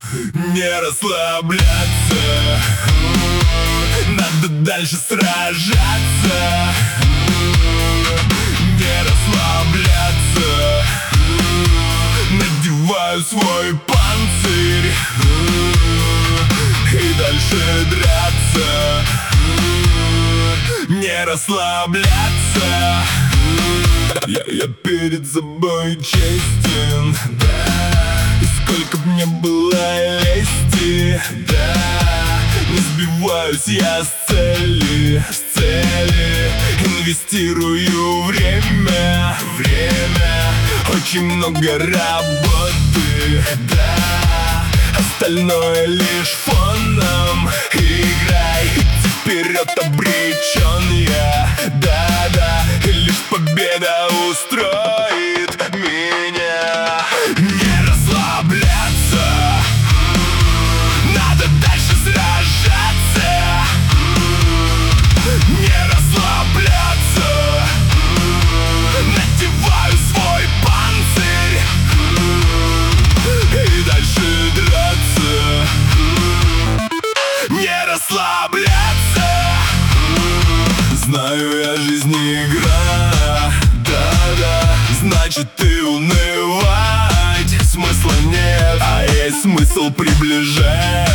Не расслабляться, надо дальше сражаться. Не расслабляться, надеваю свой панцирь и дальше драться. Не расслабляться. Я перед собой честен, да. И сколько б мне было лести, да. Не сбиваюсь я с цели, инвестирую время. Очень много работы, да. Остальное лишь фоном. Играй, идти вперед обречен я, да. И лишь победа устроит меня. Не расслабляться, надо дальше сражаться. Не расслабляться, надеваю свой панцирь и дальше драться. Не расслабляться. Знаю я, жизнь не игра, да. Значит, и унывать смысла нет, а есть смысл приближать.